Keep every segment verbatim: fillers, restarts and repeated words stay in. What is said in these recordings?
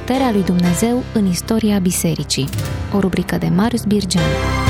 Puterea lui Dumnezeu în istoria bisericii. O rubrică de Marius Birgean.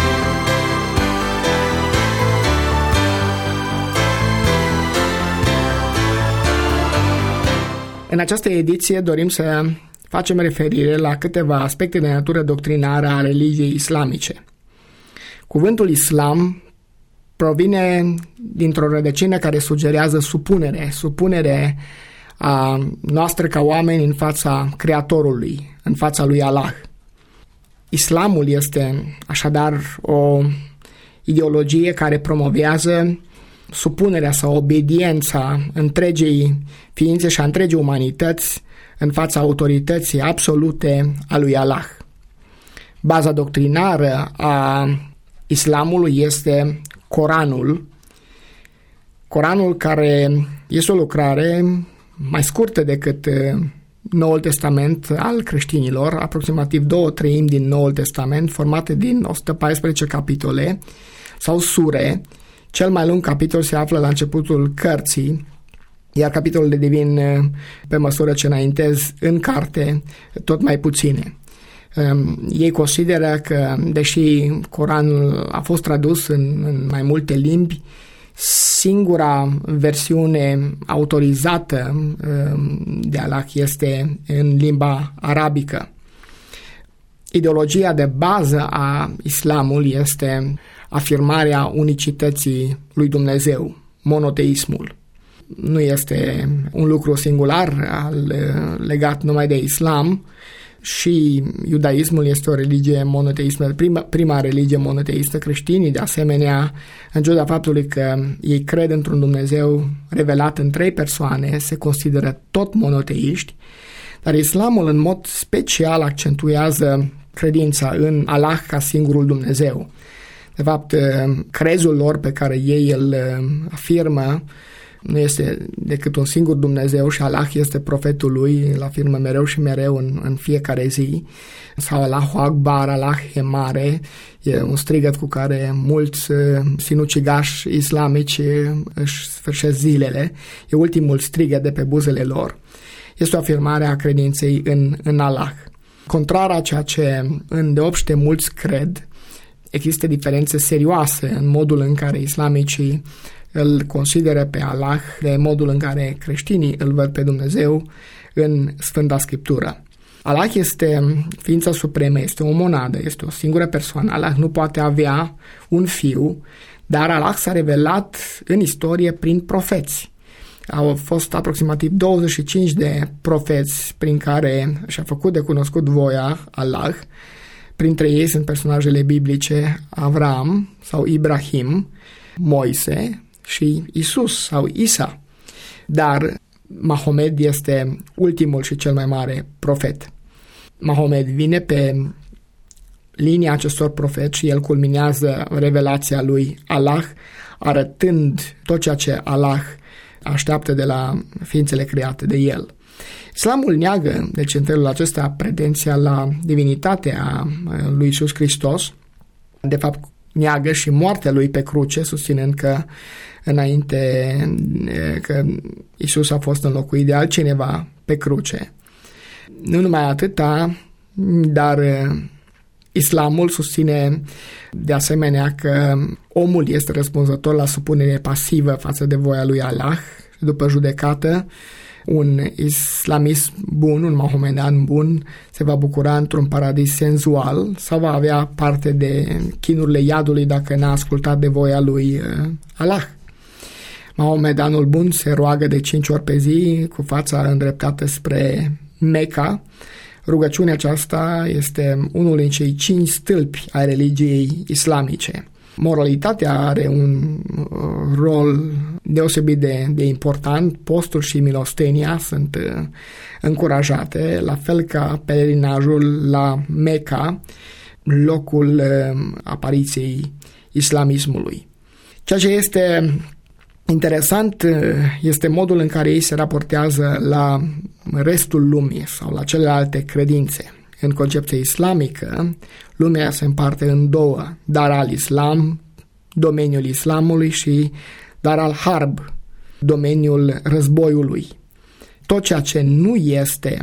În această ediție dorim să facem referire la câteva aspecte de natură doctrinară a religiei islamice. Cuvântul islam provine dintr-o rădăcină care sugerează supunere, supunere a noastră ca oameni în fața Creatorului, în fața lui Allah. Islamul este așadar o ideologie care promovează supunerea sau obediența întregii ființe și a întregii umanități în fața autorității absolute a lui Allah. Baza doctrinară a islamului este Coranul, Coranul care este o lucrare mai scurtă decât Noul Testament al creștinilor, aproximativ două treimi din Noul Testament, formate din o sută paisprezece capitole sau sure. Cel mai lung capitol se află la începutul cărții, iar capitolele devin, pe măsură ce înaintez în carte, tot mai puține. Ei consideră că, deși Coranul a fost tradus în, în mai multe limbi, singura versiune autorizată de Allah este în limba arabică. Ideologia de bază a islamului este afirmarea unicității lui Dumnezeu, monoteismul. Nu este un lucru singular legat numai de islam, și iudaismul este o religie monoteistă, prima, prima religie monoteistă. Creștinii, de asemenea, în ciuda faptului că ei cred într-un Dumnezeu revelat în trei persoane, se consideră tot monoteiști, dar islamul în mod special accentuează credința în Allah ca singurul Dumnezeu. De fapt, crezul lor pe care ei îl afirmă nu este decât un singur Dumnezeu și Allah este profetul lui, îl afirmă mereu și mereu în, în fiecare zi. Sau Allahu Akbar, Allah e mare, e un strigăt cu care mulți sinucigași islamici își sfârșesc zilele. E ultimul strigăt de pe buzele lor. Este o afirmare a credinței în, în Allah. Contrar a ceea ce îndeopște mulți cred, există diferențe serioase în modul în care islamicii îl consideră pe Allah, de modul în care creștinii îl văd pe Dumnezeu în Sfânta Scriptură. Allah este ființa supremă, este o monadă, este o singură persoană. Allah nu poate avea un fiu, dar Allah s-a revelat în istorie prin profeți. Au fost aproximativ douăzeci și cinci de profeți prin care și-a făcut de cunoscut voia Allah. Printre ei sunt personajele biblice Avram sau Ibrahim, Moise și Isus sau Isa. Dar Mahomed este ultimul și cel mai mare profet. Mahomed vine pe linia acestor profeți și el culminează revelația lui Allah, arătând tot ceea ce Allah așteaptă de la ființele create de el. Islamul neagă, deci în felul acesta, pretenția la divinitatea lui Iisus Hristos. De fapt, neagă și moartea lui pe cruce, susținând că înainte că Iisus a fost înlocuit de altcineva pe cruce. Nu numai atâta, dar islamul susține de asemenea că omul este răspunzător la supunere pasivă față de voia lui Allah. După judecată, un islamism bun, un mahomedan bun, se va bucura într-un paradis senzual sau va avea parte de chinurile iadului dacă n-a ascultat de voia lui Allah. Mahomedanul bun se roagă de cinci ori pe zi cu fața îndreptată spre Mecca. Rugăciunea aceasta este unul din cei cinci stâlpi ai religiei islamice. Moralitatea are un rol deosebit de, de important. Postul și milostenia sunt încurajate, la fel ca pelerinajul la Mecca, locul apariției islamismului. Ceea ce este interesant este modul în care ei se raportează la restul lumii sau la celelalte credințe. În concepția islamică, lumea se împarte în două: Dar al-Islam, domeniul islamului, și Dar al-Harb, domeniul războiului. Tot ceea ce nu este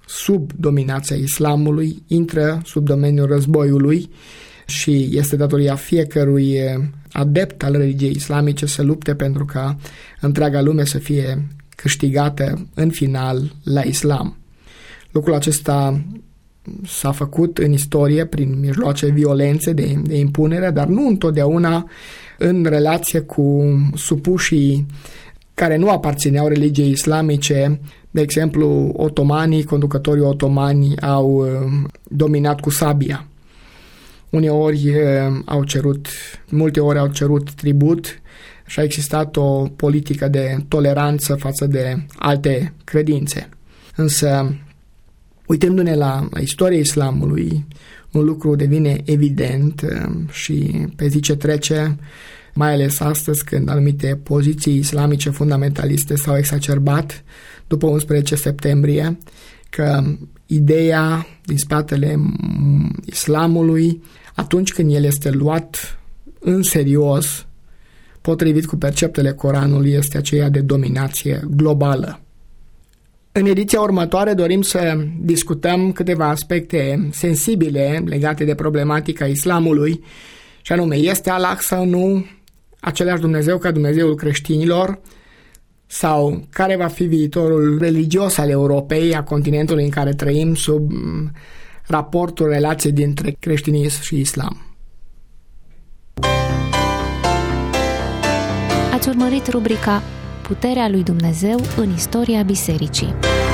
sub dominația islamului, intră sub domeniul războiului și este datoria fiecărui adept al religiei islamice să lupte pentru ca întreaga lume să fie câștigată în final la islam. Lucrul acesta s-a făcut în istorie prin mijloace violențe de, de impunere, dar nu întotdeauna în relație cu supușii care nu aparțineau religiei islamice. De exemplu, otomanii, conducătorii otomani au dominat cu sabia. Uneori au cerut, multe ori au cerut tribut și a existat o politică de toleranță față de alte credințe. Însă, uitându-ne la, la istoria islamului, un lucru devine evident și pe zi ce trece, mai ales astăzi când anumite poziții islamice fundamentaliste s-au exacerbat după unsprezece septembrie, că ideea din spatele islamului, atunci când el este luat în serios, potrivit cu perceptele Coranului, este aceea de dominație globală. În ediția următoare dorim să discutăm câteva aspecte sensibile legate de problematica islamului, și anume, este Allah sau nu același Dumnezeu ca Dumnezeul creștinilor, sau care va fi viitorul religios al Europei, a continentului în care trăim, sub raportul relației dintre creștinism și islam. Ați urmărit rubrica Puterea lui Dumnezeu în istoria bisericii.